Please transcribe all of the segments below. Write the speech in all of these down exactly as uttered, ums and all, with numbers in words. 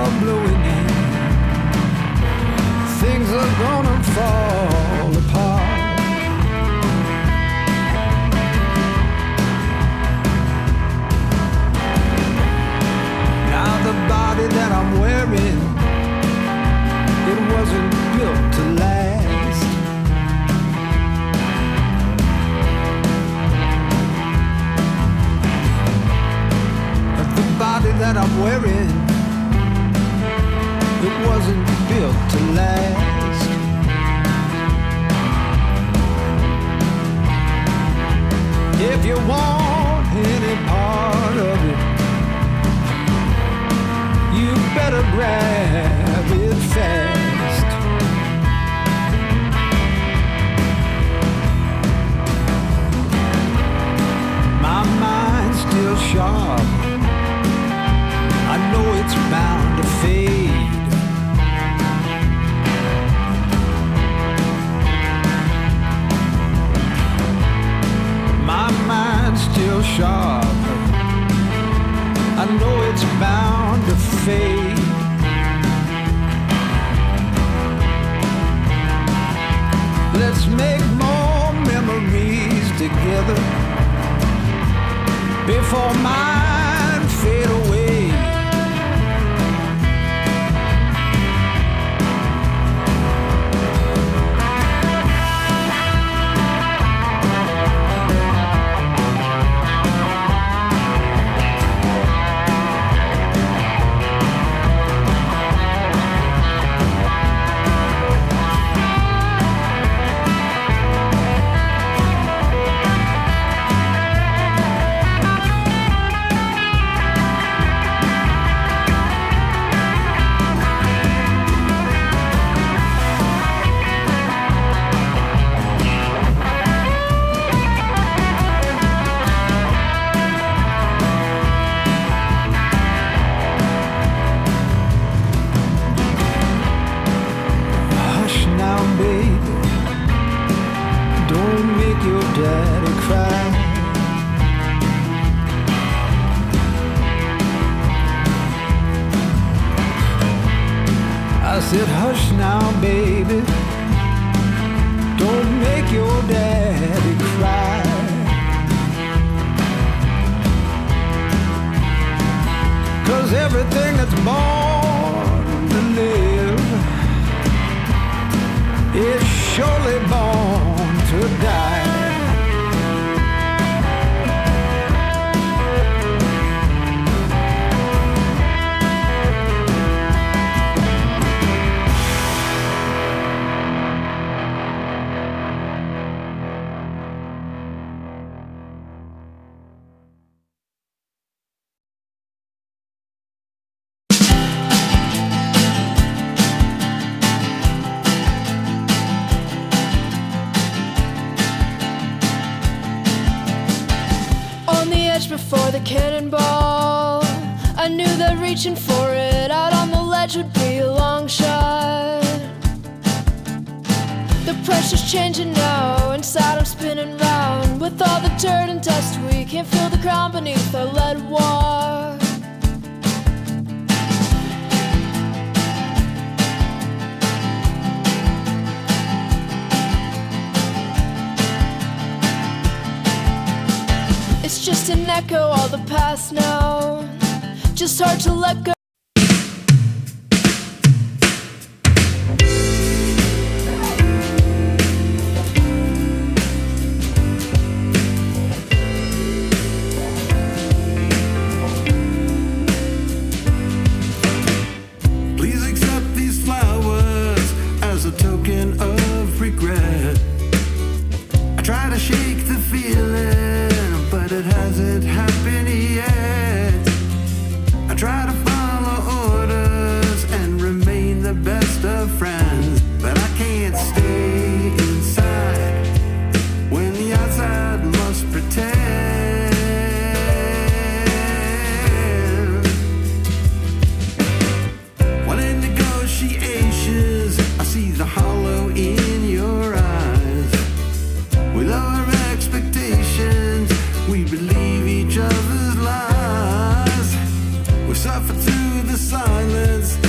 are blowing in. Things are gonna fall apart. Now the body that I'm wearing, it wasn't built to last. But the body that I'm wearing, it wasn't built to last. If you want any part of it, you better grab it fast. My mind's still sharp, I know it's bound to fade. My mind's still sharp, I know it's bound to fade. Let's make more memories together before mine fade away. I said, hush now, baby, don't make your daddy cry. Cause everything that's born to live is surely born to die. Before the cannonball, I knew that reaching for it out on the ledge would be a long shot. The pressure's changing now, inside I'm spinning round. With all the dirt and dust, we can't feel the ground beneath our lead walk. It's just an echo, all the past now, just hard to let go. Please accept these flowers as a token of regret. I try to shake the feeling, but it hasn't happened yet. I try to follow orders and remain the best of friends, but I can't stay inside when the outside must pretend. When in negotiations, I see the hollow in your eyes. We lower expectations, we believe each other's lies. We suffer through the silence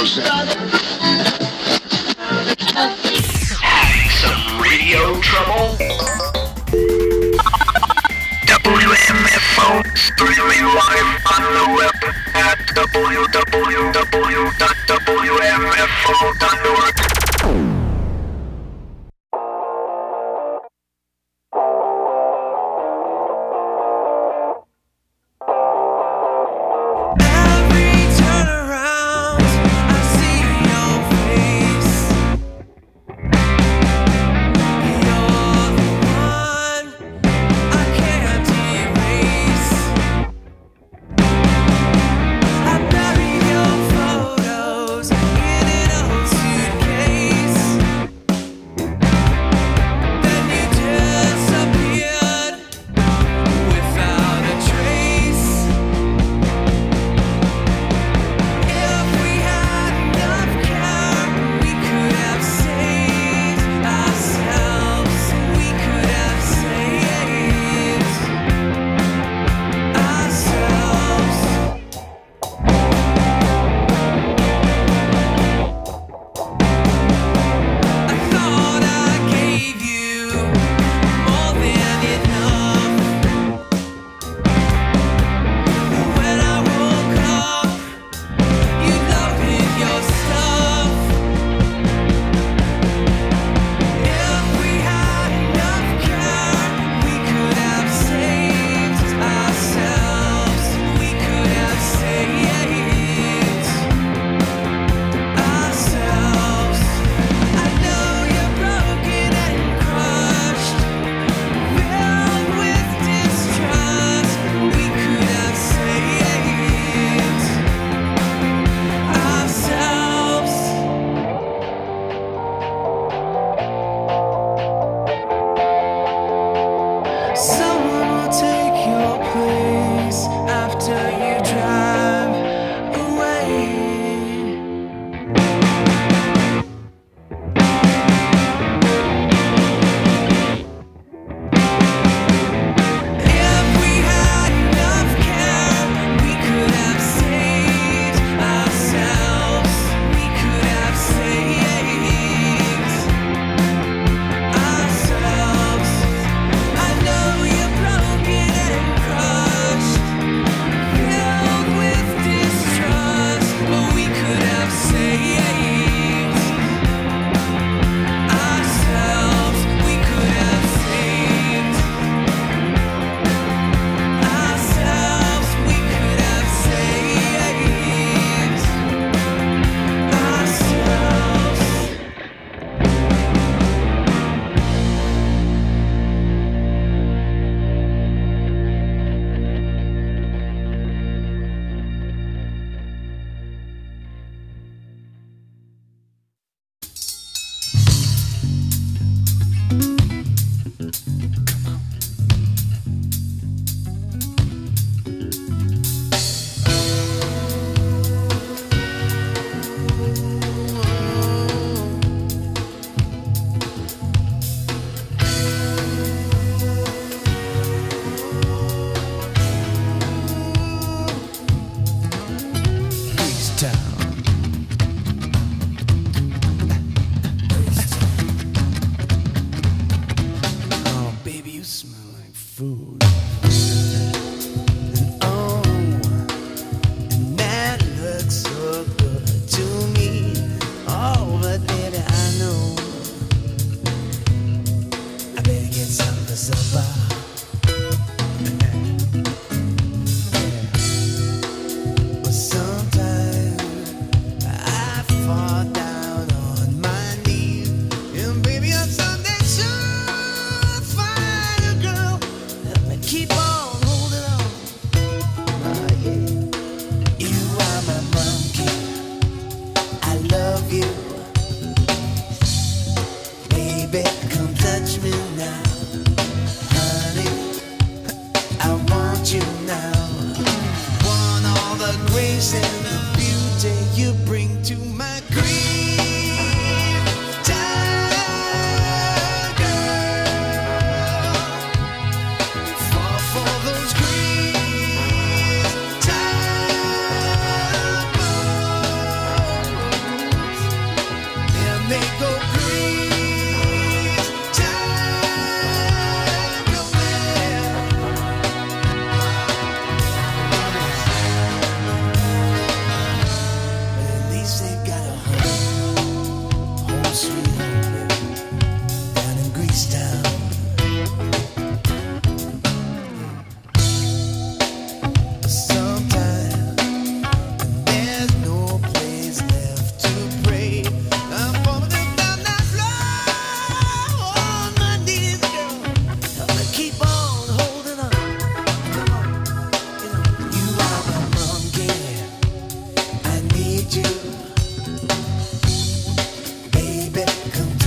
Having some radio trouble? W M F O streaming live on the web at w w w dot w m f o dot org.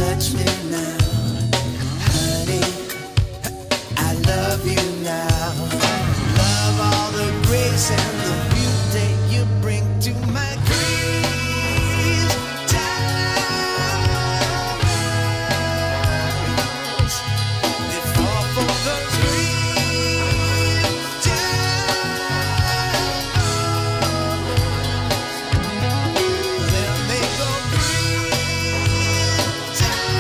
touch me now, honey. I love you now. Love all the grace and the beauty you bring to my dreams. Diamonds, they fall for those dreams. Diamonds, then they go green.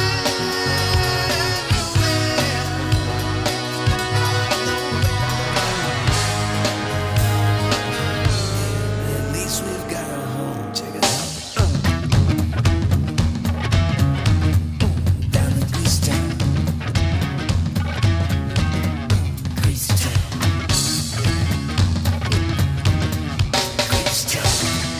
At least we've got a home. Check it out. Down in Grease Town. Grease Town. Grease Town.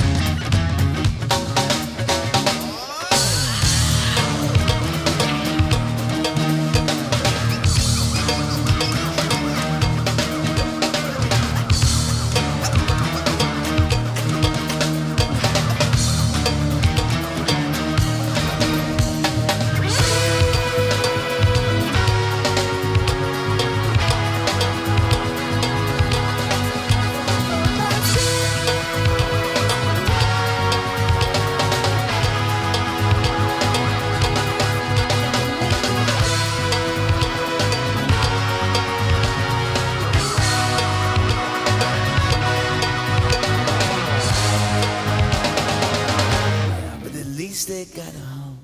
But at least they got a home.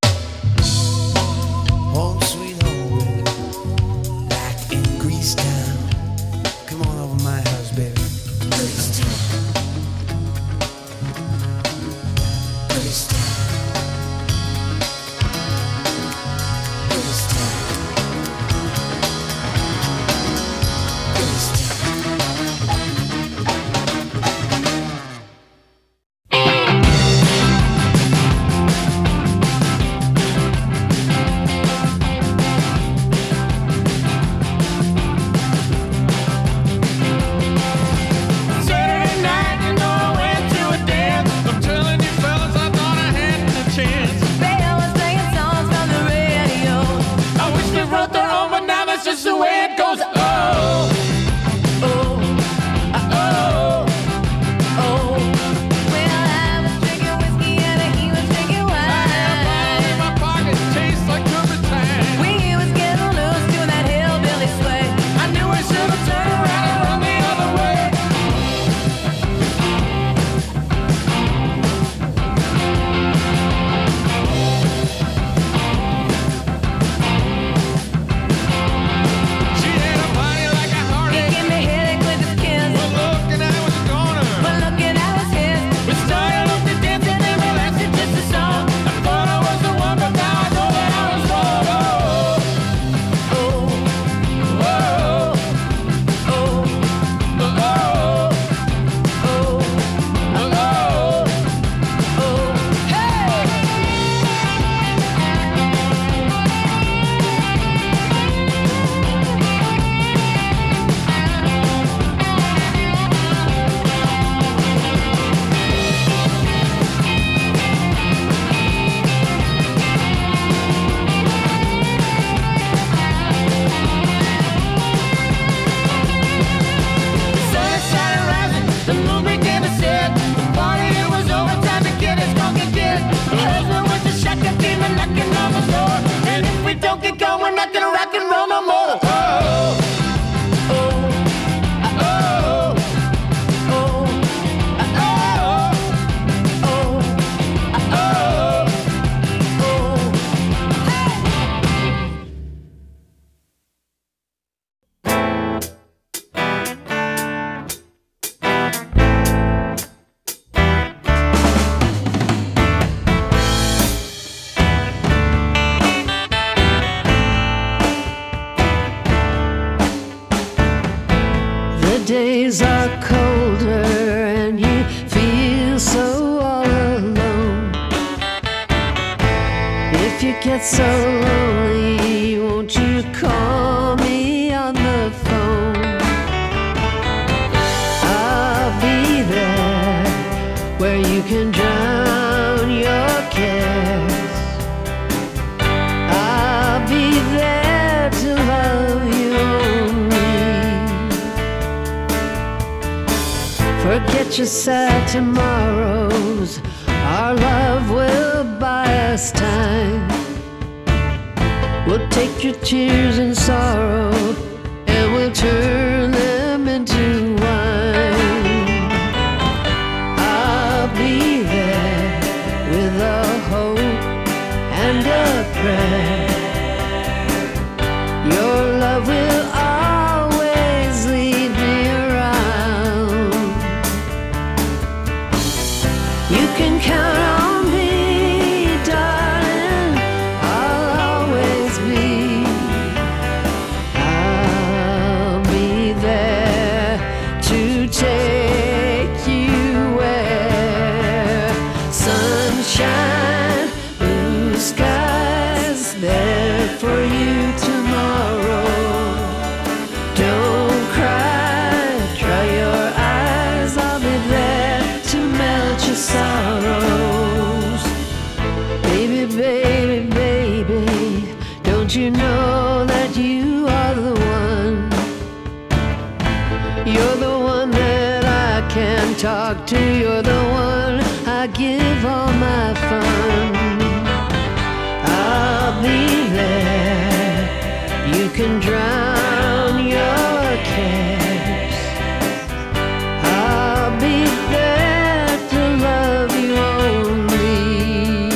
Home sweet home, baby. Back in Grease Town. Come on over my house, baby. Grease Town. Grease Town. Grease Town. Grease Town. Saturday night, you know I went to a dance. I'm telling you fellas, I thought I had a chance. They always singing songs from the radio. I wish they wrote their own, but now that's just the way it goes. Oh, Oh, oh, oh. Well, I was drinking whiskey and he was drinking I had a bottle in wine. my pocket, tastes like turpentine. We was getting loose doing that hillbilly sway. I knew I should have turned around and run the other way. She had a body like a He heartache. gave me a headache with his kiss. But look, and I was a goner. But looking at his his. We started off the dance and then we lasted just a song. I thought I was the one, but now I know that I was wrong. Oh, Oh, oh, oh, oh, oh, oh, oh, oh. Hey! The sun started rising, the moon began to set. The party, it was over, time to get as drunk as get. The husband with the shotgun came and knocking on the door. And if we don't get going, we're not gonna rock and roll no more. Oh, oh, oh, oh, oh, oh. The days are colder and you feel so all alone. If you get so lonely, won't you call me on the phone? I'll be there where you can drown your cares. I'll be there to love you only. Forget your sad tomorrows, our love will buy us time. We'll take your tears and sorrow and we'll turn them into wine. I'll be there with a hope and a prayer. Your love will always lead me around. You can count on me, darling, I'll always be. I'll be there to take you where sunshine, blue skies, there for you tomorrow. Don't cry, dry your eyes, I'll be there to melt your sorrows. Baby, baby, baby, don't you know that you are the one? You're the one that I can talk to, you're the one I give all my fun. I'll be there, you can drown your cares. I'll be there to love you only.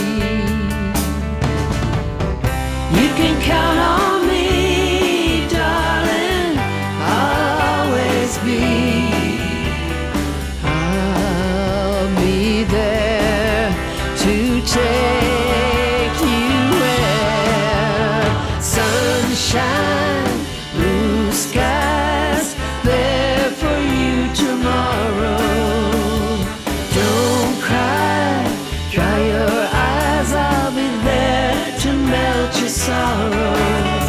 You can count on me, darling, I'll always be. I'll be there to take you where sunshine, blue skies, there for you tomorrow. Don't cry, dry your eyes, I'll be there to melt your sorrows.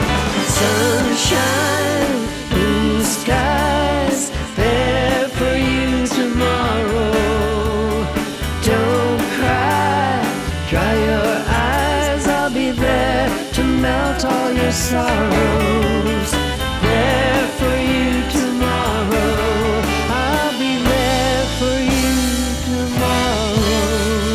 Sunshine, blue skies, there for you tomorrow. Don't cry, dry your eyes, I'll be there to melt all your sorrows. There for you tomorrow, I'll be there for you tomorrow.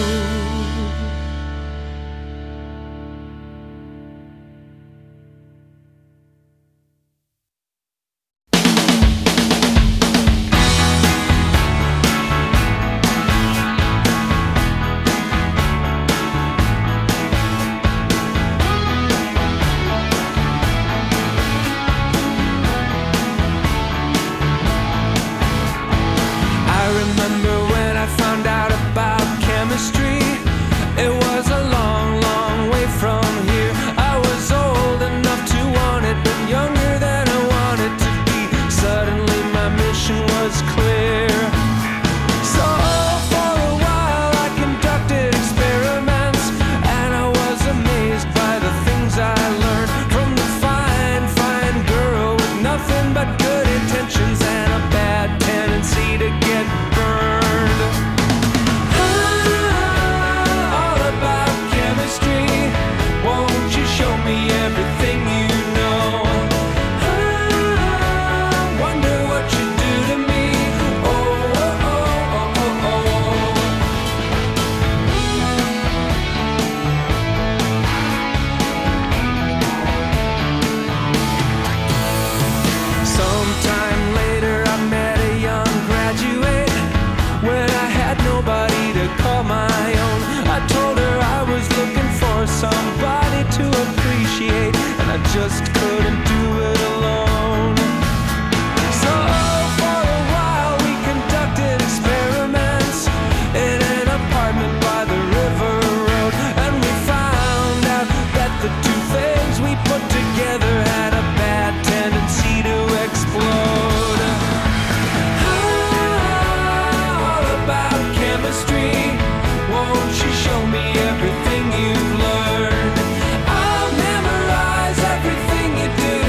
I remember when I found out about chemistry. It was a long, long way from here. I was old enough to want it, but younger than I wanted to be. Suddenly my mission was clear. So for a while I conducted experiments, and I was amazed by the things I learned from the fine, fine girl with nothing but good intentions and a bad tendency to get burned. Ah, all about chemistry. Won't you show me everything you know? Ah, wonder what you do to me. Oh, oh, oh, oh, oh, oh. Sometime later I met a young graduate. When I had nobody to call my own, I told her I was looking for somebody to appreciate, and I just couldn't do it alone. So for a while we conducted experiments in an apartment by the river road, and we found out that the two things we put together had a bad tendency to explode. Ah, all about chemistry. Won't you show me everything you've learned? I'll memorize everything you do.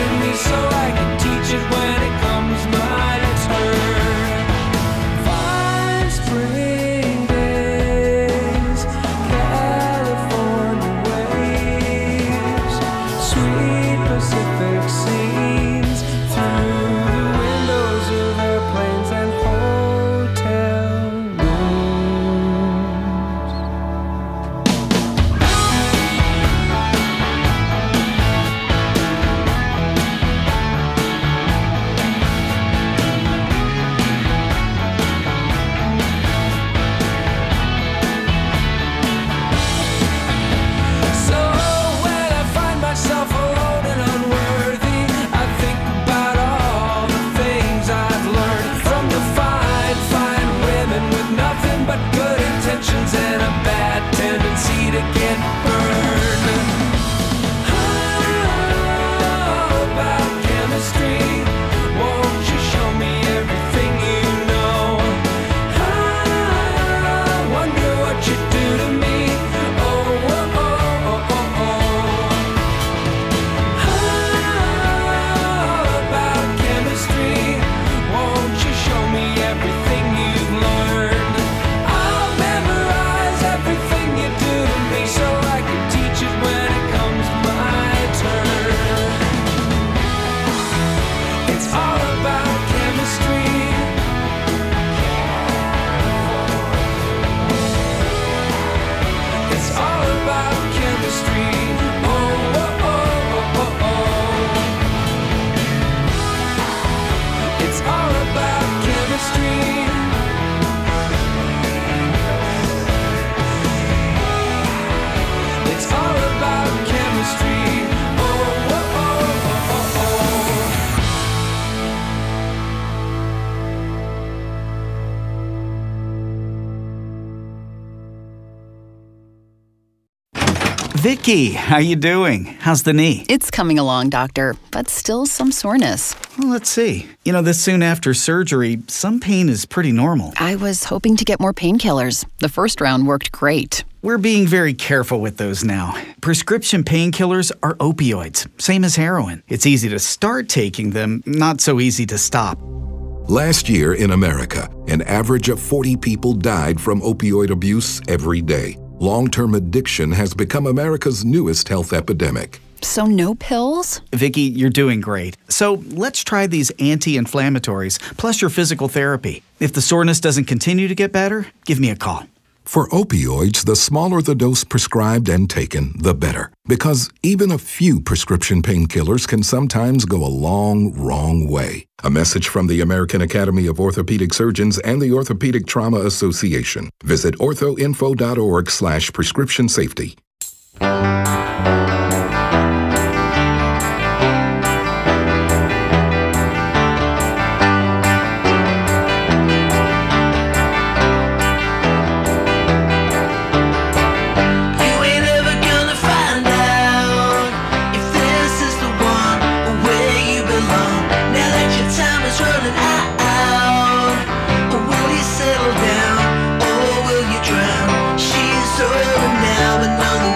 Vicky, how you doing? How's the knee? It's coming along, doctor, but still some soreness. Well, let's see. You know, this soon after surgery, some pain is pretty normal. I was hoping to get more painkillers. The first round worked great. We're being very careful with those now. Prescription painkillers are opioids, same as heroin. It's easy to start taking them, not so easy to stop. Last year in America, an average of forty people died from opioid abuse every day. Long-term addiction has become America's newest health epidemic. So no pills? Vicky, you're doing great. So let's try these anti-inflammatories, plus your physical therapy. If the soreness doesn't continue to get better, give me a call. For opioids, the smaller the dose prescribed and taken, the better. Because even a few prescription painkillers can sometimes go a long, wrong way. A message from the American Academy of Orthopedic Surgeons and the Orthopedic Trauma Association. Visit orthoinfo.org slash prescription safety. Now, but no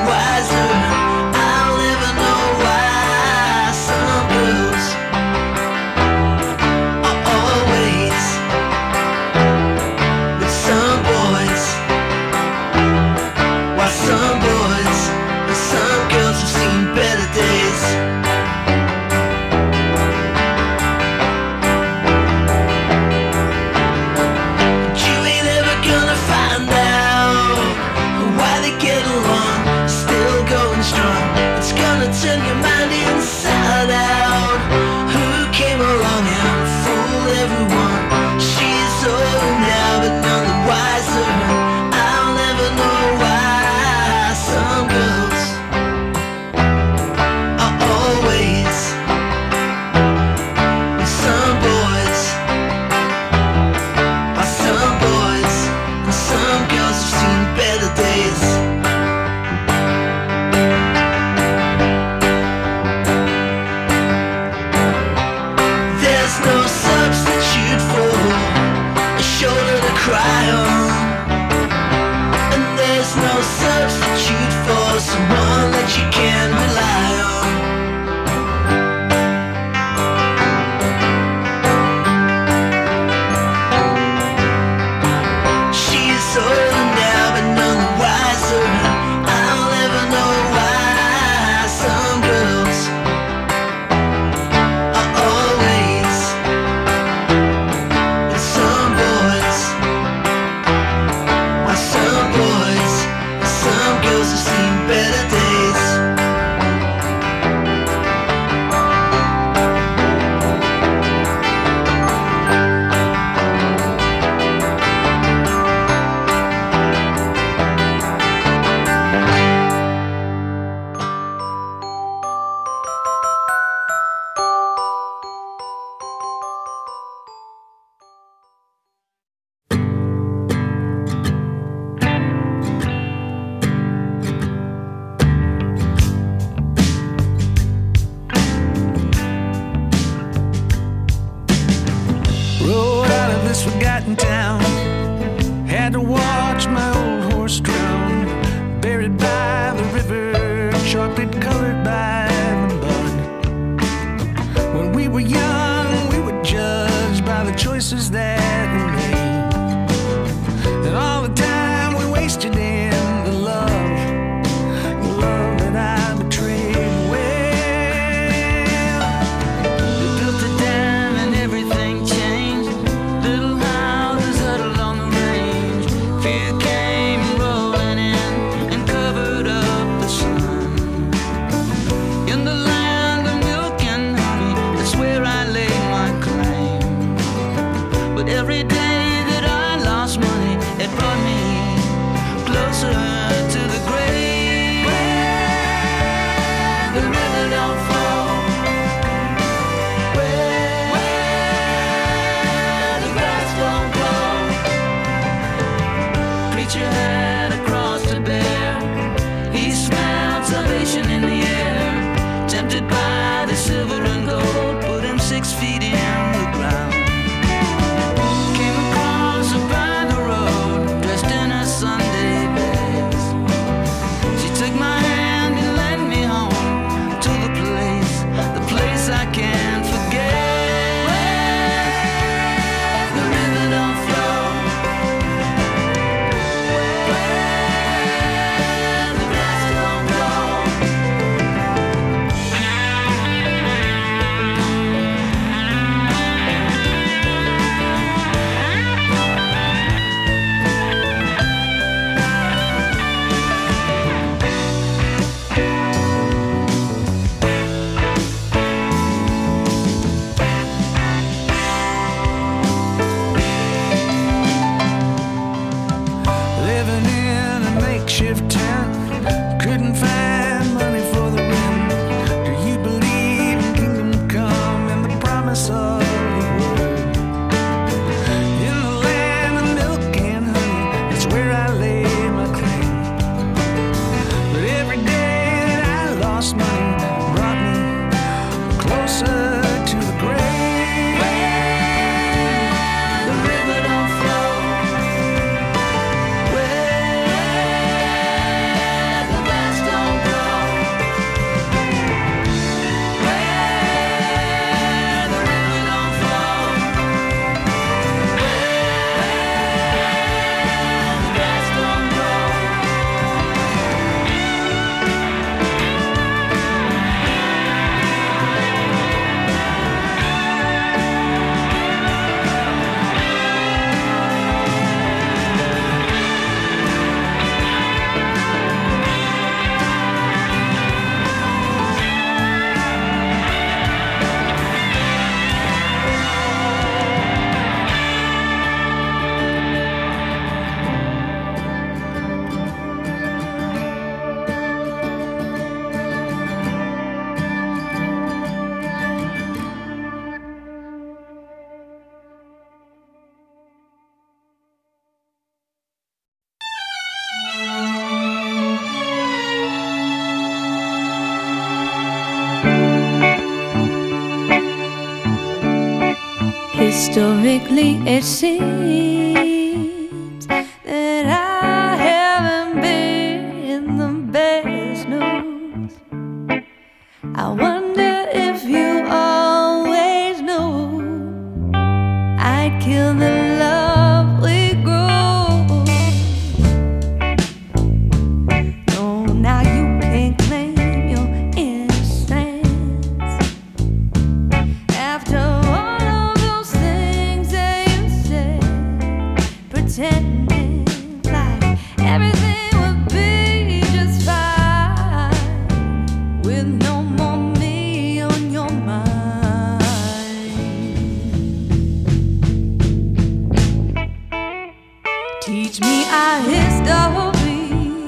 Historically, it seems that I haven't been the best news. I wonder if you always knew I'd kill the love we grew. No, now you can't claim your innocence after all of those things that you said, pretending like everything would be just fine with no more me on your mind. Teach me our history,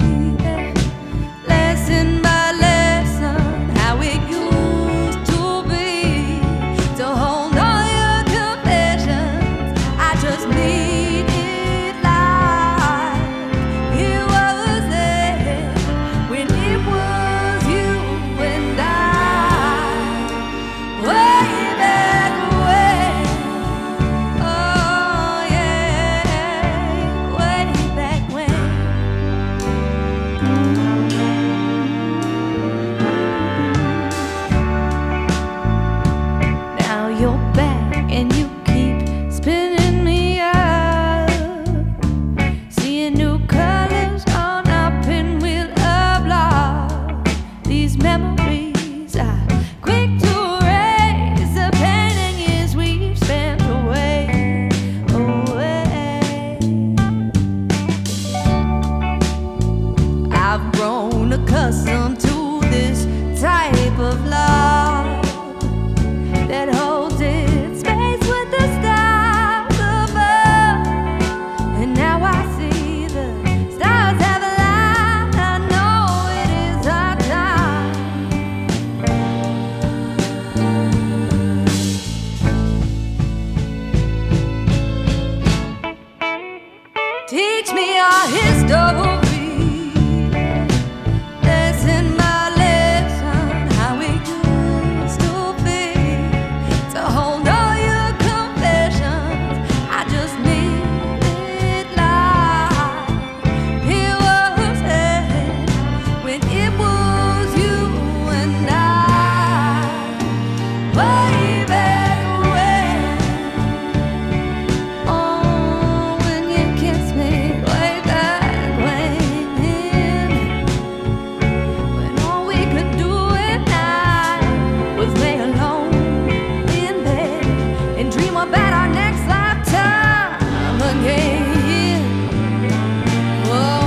lesson by lesson, how it used to be. To hold all your confessions, I just need it like it was there when it was you and I, way back when. Oh yeah, way back when. Now you're back and you keep spinning me out, seeing new colors on our pinwheel of love. These memories are quick to erase the pain and years we've spent away, away. I've grown accustomed to this type of love that holds its space with the stars above. And now I see the stars have aligned. I know it is our time. Teach me our history, lesson by lesson, how it used to be. To hold all your confessions, I just need it like it was there when it was you and I, way back when. Oh, when you kissed me, way back when. When all we could do at night was lay alone in bed and dream about our next lifetime again. Whoa,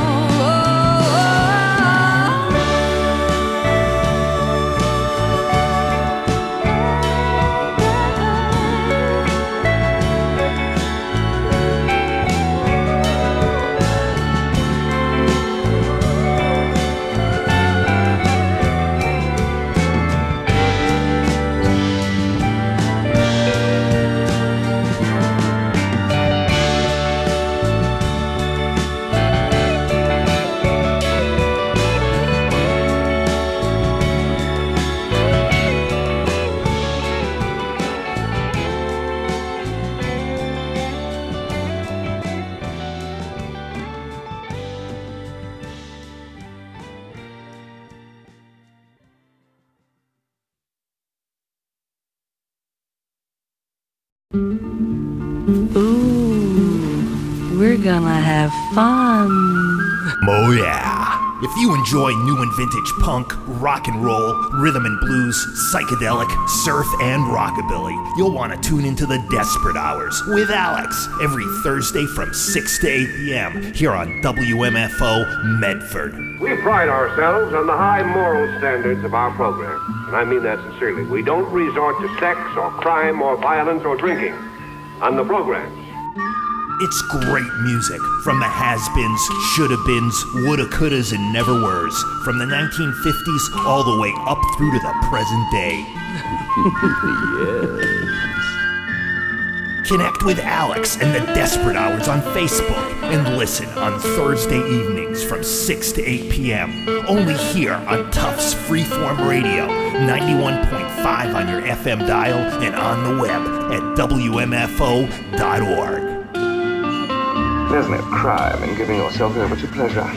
Ooh, we're gonna have fun. Oh yeah. If you enjoy new and vintage punk, rock and roll, rhythm and blues, psychedelic, surf, and rockabilly, you'll want to tune into the Desperate Hours with Alex every Thursday from six to eight p.m. here on W M F O Medford. We pride ourselves on the high moral standards of our program, and I mean that sincerely. We don't resort to sex or crime or violence or drinking on the programs. It's great music from the has-beens, shoulda-beens, woulda-couldas, and never-weres, from the nineteen fifties all the way up through to the present day. Yes. Connect with Alex and the Desperate Hours on Facebook and listen on Thursday evenings from six to eight p.m. Only here on Tufts Freeform Radio, ninety-one point five on your F M dial and on the web at W M F O dot org. There's no crime in giving yourself over to pleasure.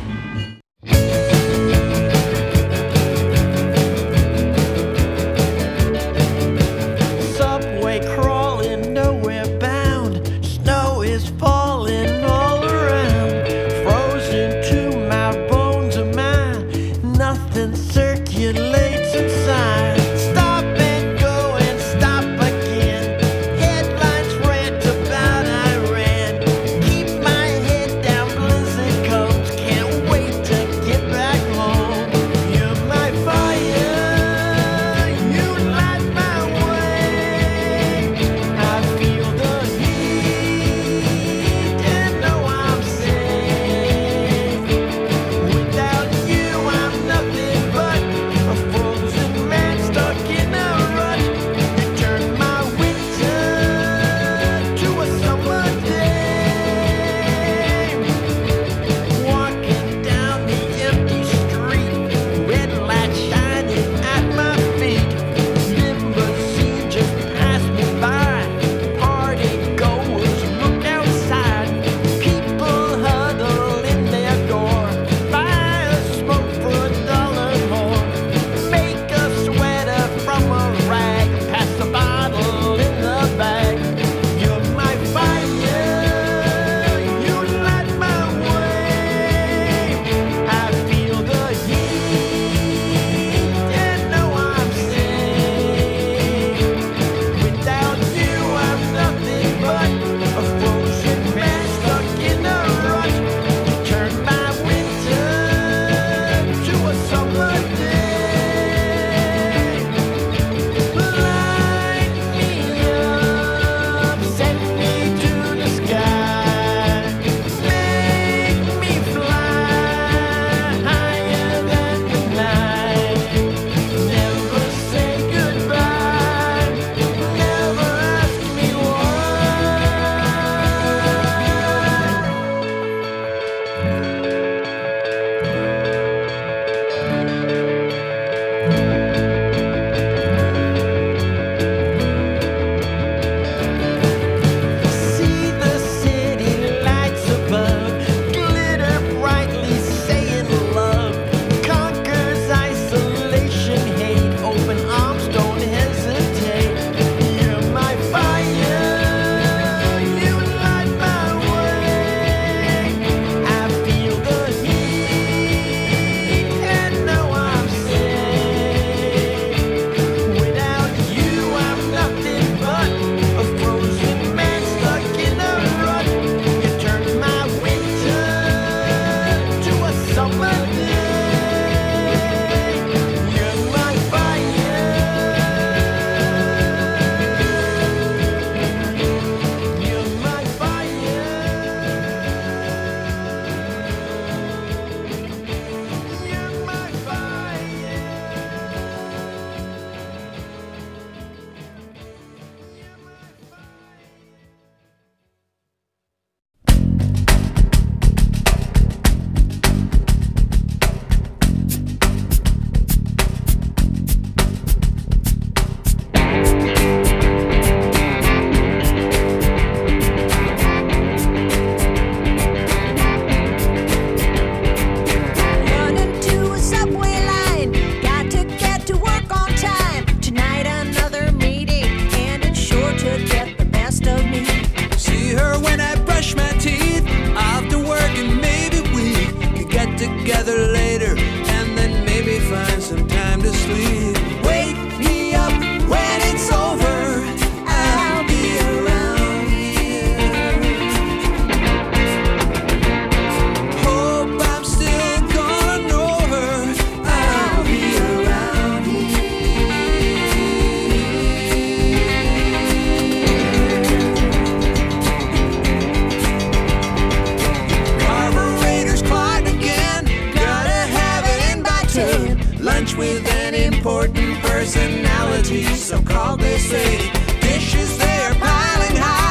Subway crawling, nowhere bound. Snow is falling all around. Frozen to my bones of mine. Nothing circulates inside. Stop and go and stop again. Headlines rant about Iran. Keep my head down, blizzard comes. Can't wait to get back home. You're my fire, you light my way. I feel the heat and know I'm safe. Without you, I'm nothing but a frozen man stuck in a rut. You turn my winter to a summer day. Walking down the empty street, red light shining at my feet. Limousine just passed me by. Party goers look outside. People huddle in their door. Buy a smoke for a dollar more. Make a sweater from a rag. Pass the bottle in the bag. You're my fire, you light my way. I feel the heat and know I'm safe. Without you, I'm nothing but a frozen man stuck in a rut. You turn my winter to a summer day. Light me up, set me to the sky. Make me fly higher than the night. Never say goodbye. Never ask me why. See the city lights above, glitter brightly, saying love conquers isolation, hate. Open arms, don't hesitate. You're my fire, you light my way. I feel the heat and know I'm safe. Without you, I'm nothing but a frozen man stuck in a rut. You turn my winter to a summer day. You're my fire. You're my fire. You're my fire. Running to a subway line, got to get to work on time. Tonight another meeting, and it's sure to get the best of me. See her when I brush my teeth after work, and maybe we could get together later and then maybe find some time to sleep. Wake me up when it's over. I'll be around here. Hope I'm still gonna know her. I'll be around Carburetors clogged again. Gotta have it in by ten. Lunch with an important personality, so called they say. Dishes they're piling high.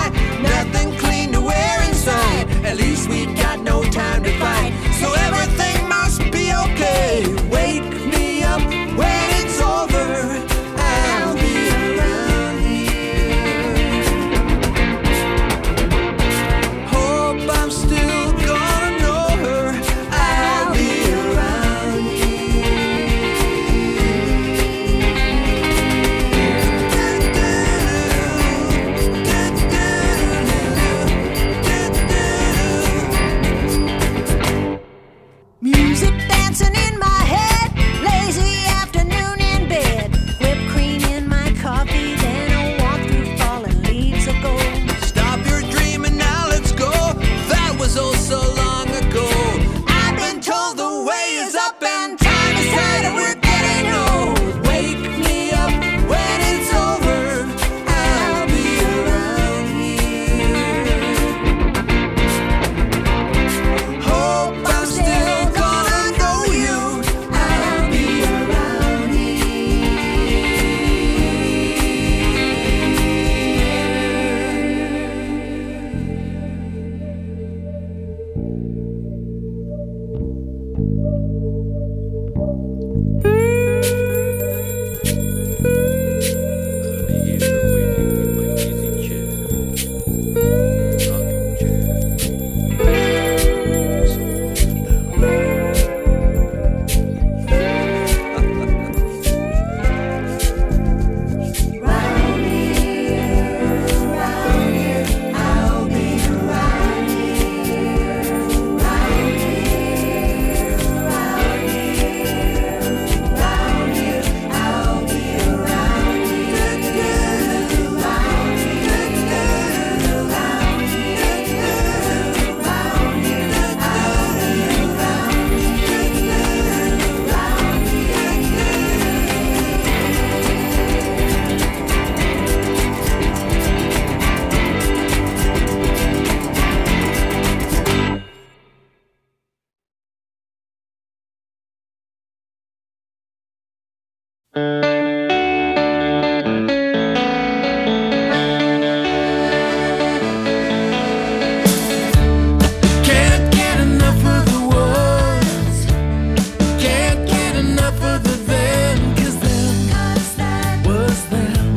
Can't get enough of the was. Can't get enough of the then. 'Cause then was then.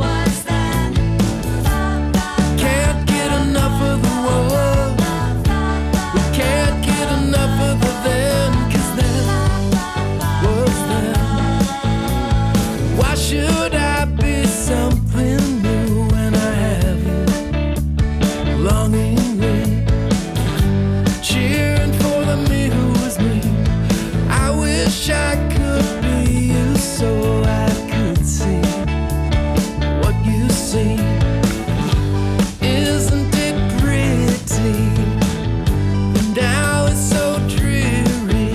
Can't get enough of the was. We can't get enough of the then. 'Cause then was then. Why should I be something new when I have you longingly cheering for the me who was me? I wish I could be you so I could see what you see. Isn't it pretty? Now it's so dreary.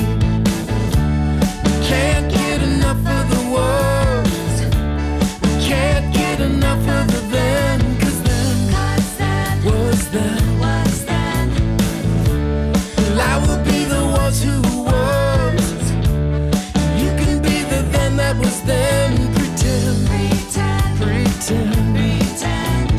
Can't get enough of the words. Can't get enough of the then. 'Cause then was then. Well, I will be the ones who was. You can be the then that was then. Pretend, pretend, pretend, pretend.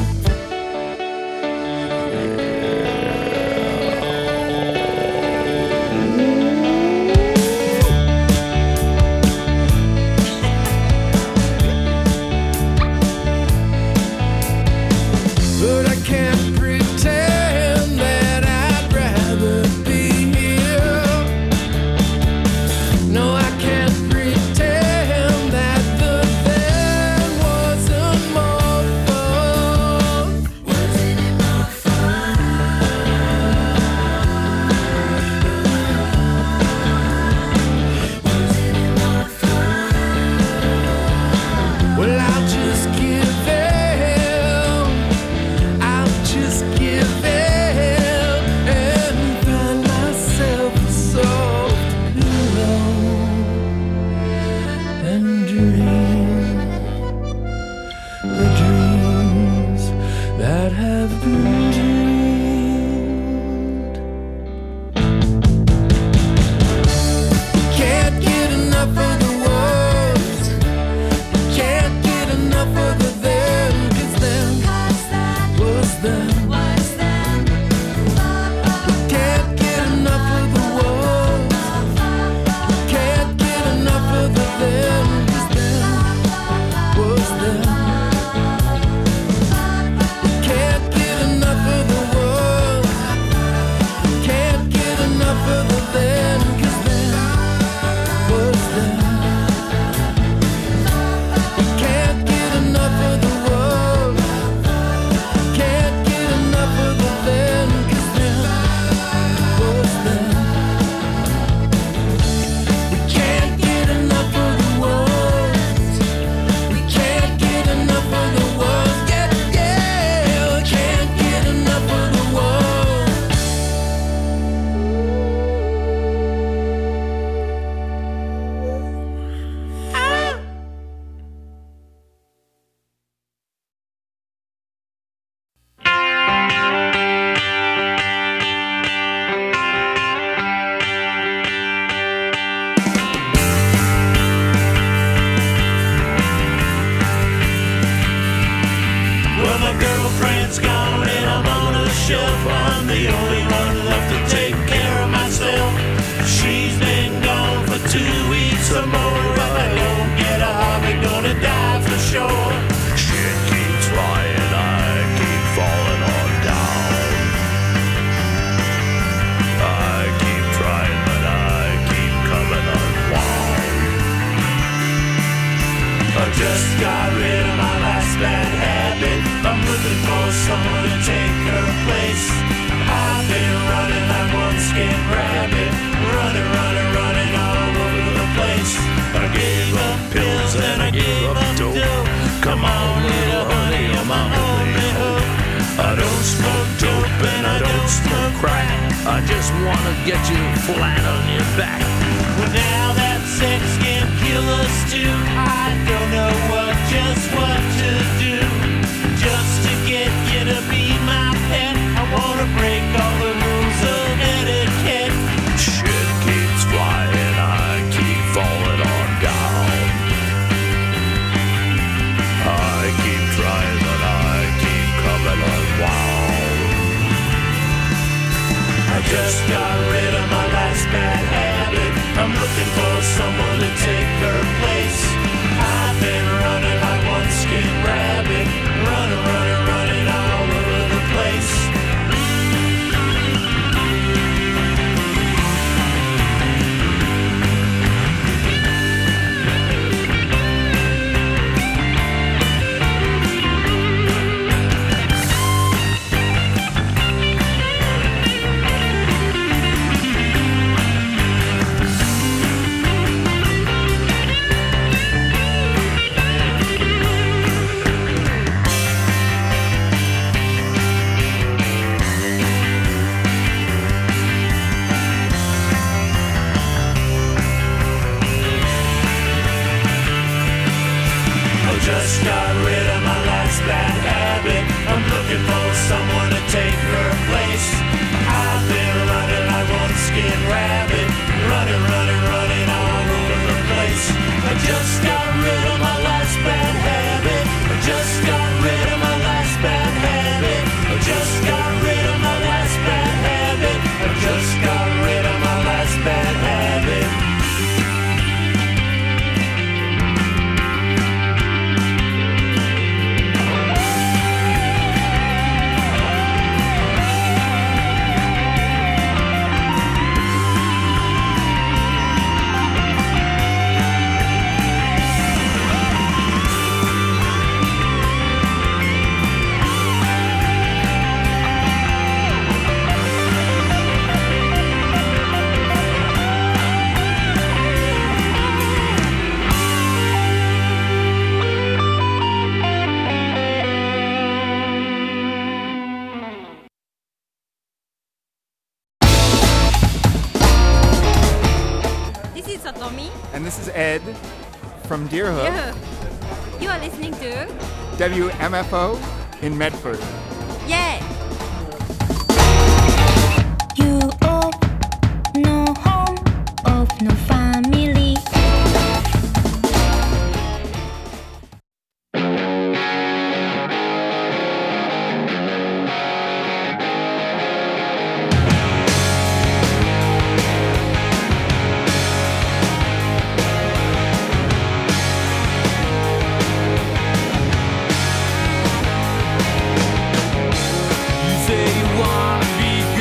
But I can't pretend that I'd rather be here. No, I can't pretend that the then wasn't more fun. Wasn't it more fun? Wasn't it more fun? Well, I'll just give in. I'll just give in and find myself a soft pillow and dream the dreams that have been dreamed. Can't get enough of the words. Can't get enough of the then. 'Cause then was then. Can't get enough of the words. Can't get enough of the then. 'Cause then was then. Can't get enough of the words. Can't get enough of the then. 'Cause then was then. Can't get enough of the words. Can't get enough of the then. 'Cause then was then. We can't get enough of the words. We can't get enough of the words. Yeah, yeah. We can't get enough of the words. Well, my girlfriend's gone and I'm on a shelf. I'm the only one left to take care of myself. She's been gone for two weeks or more. If I don't get a hobby, gonna die for sure. Shit keeps flying, I keep falling on down. I keep trying, but I keep coming unwound. I just got rid of my last bad habit. I'm looking for someone to take her place. I've been running like one scared rabbit, running, running, running all over the place. I gave up pills and I gave up dope. Come on, little honey, you're my only hope. I don't smoke dope and I don't smoke crack. I just wanna get you flat on your back. Well, now that sex can kill us too, I don't know what, just what to do. Just to get you to be my pet, I wanna break all the rules of etiquette. Shit keeps flying, I keep falling on down. just got rid of my last bad habit. I'm looking for someone to take her place. I've been running like one skin rabbit, running, running, running all over the place. I just got rid of my last bad habit. I just got rid of my last bad habit. I just got rid of my last bad habit. I just got rid of my last bad habit. And this is Ed from Deerhook. Deerhook. You are listening to W M F O in Medford. Yeah.